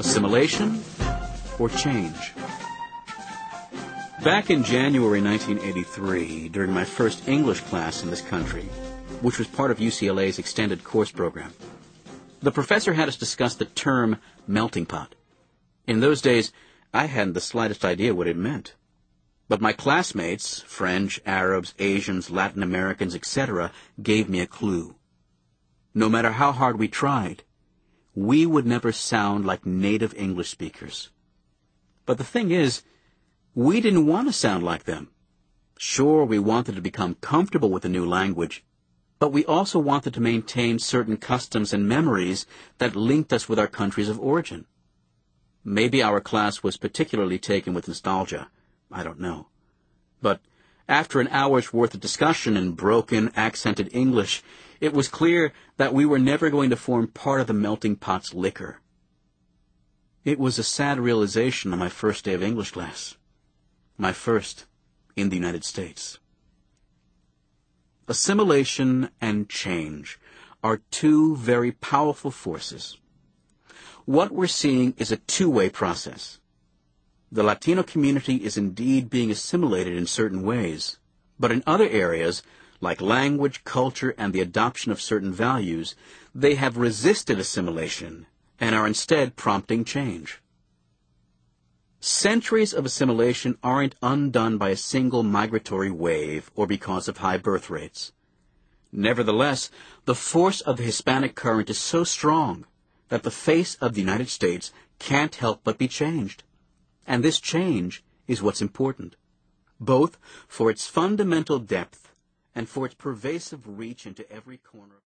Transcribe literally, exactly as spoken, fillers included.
Assimilation or change? Back in January nineteen eighty-three, during my first English class in this country, which was part of U C L A's extended course program, the professor had us discuss the term melting pot. In those days, I hadn't the slightest idea what it meant. But my classmates, French, Arabs, Asians, Latin Americans, et cetera, gave me a clue. No matter how hard we tried, we would never sound like native English speakers. But the thing is, we didn't want to sound like them. Sure, we wanted to become comfortable with the new language, but we also wanted to maintain certain customs and memories that linked us with our countries of origin. Maybe our class was particularly taken with nostalgia. I don't know. But after an hour's worth of discussion in broken, accented English, it was clear that we were never going to form part of the melting pot's liquor. It was a sad realization on my first day of English class. My first in the United States. Assimilation and change are two very powerful forces. What we're seeing is a two-way process. The Latino community is indeed being assimilated in certain ways, but in other areas, like language, culture, and the adoption of certain values, they have resisted assimilation and are instead prompting change. Centuries of assimilation aren't undone by a single migratory wave or because of high birth rates. Nevertheless, the force of the Hispanic current is so strong that the face of the United States can't help but be changed. And this change is what's important, both for its fundamental depth and for its pervasive reach into every corner.